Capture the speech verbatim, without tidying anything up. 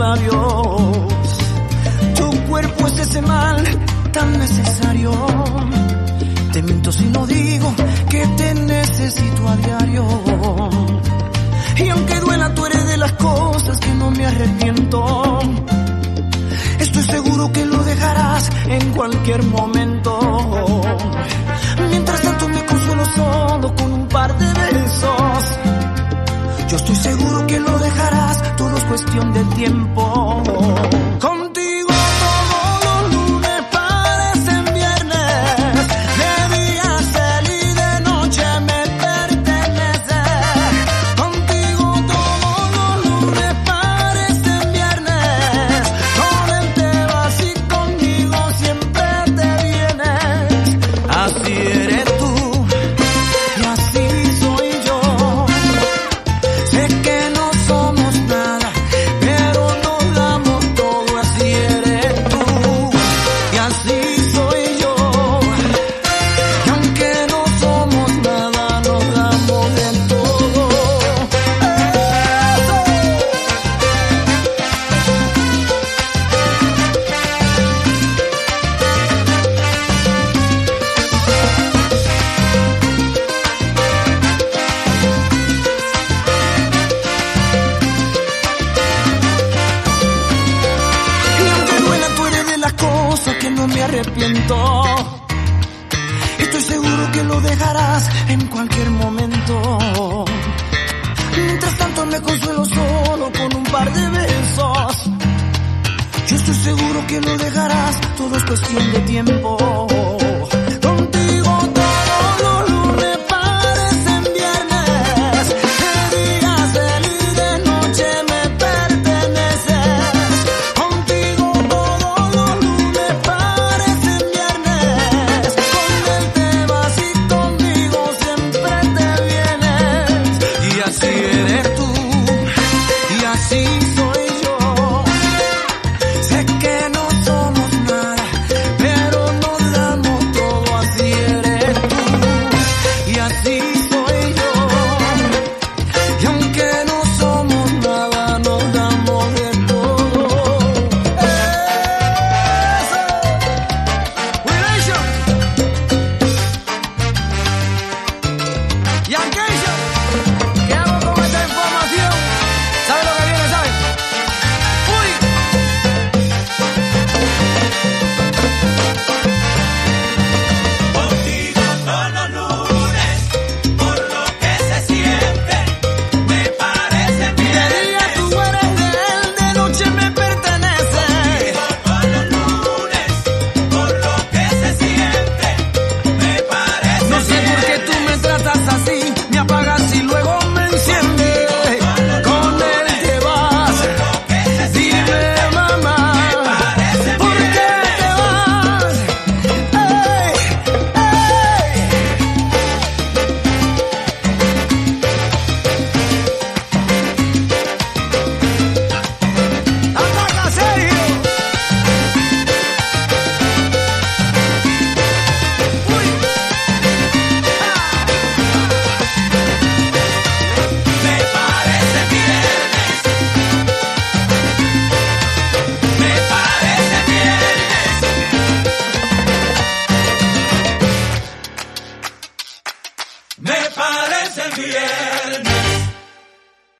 labios. Tu cuerpo es ese mal tan necesario. Te miento si no digo que te necesito a diario. Y aunque duela, tú eres de las cosas que no me arrepiento. Estoy seguro que lo dejarás en cualquier momento. Mientras tanto me consuelo solo con un par de besos. Yo estoy seguro que lo dejarás, todo es cuestión de tiempo. Contigo todos los lunes parecen viernes, de día feliz, de noche me pertenece. Contigo todos los lunes parecen viernes, con él te vas y conmigo siempre te vienes. Así eres tú y así soy yo. Sé que no somos nada, pero nos damos todo. Así eres tú y así soy yo. Y aunque no somos nada, nos damos de todo. Y aunque duela, tú eres de las cosas que no me arrepiento. Estoy seguro que lo dejarás en cualquier momento. Mientras tanto me consuelo solo con un par de besos. Yo estoy seguro que lo dejarás, todo es cuestión de tiempo. Contigo todos los lunes parecen viernes, de día feliz, de noche me perteneces. Contigo todos los lunes parecen viernes, con él te vas y conmigo siempre te vienes. Y así eres tú y así soy yo. Sé que no somos nada, pero nos damos todo. Así eres tú y así soy yo. Y aunque no somos nada, nos damos de todo. Eso. Relation. Y aquello. ¿Qué hago con esta información? ¿Sabes lo que viene, sabes? ¡Uy! Contigo todos los lunes, por lo que se siente, me parece De bien. día tú eres de él, de noche me pertenece. Todos los lunes, por lo que se siente, me parece No sé por qué tú me tratas así, me apagas y luego me enciendes. Con él te vas, dime mamá, ¿por qué te vas? Ey, ey. Ataca, Sergio. Uy. Me parece viernes, me parece viernes, me parece viernes.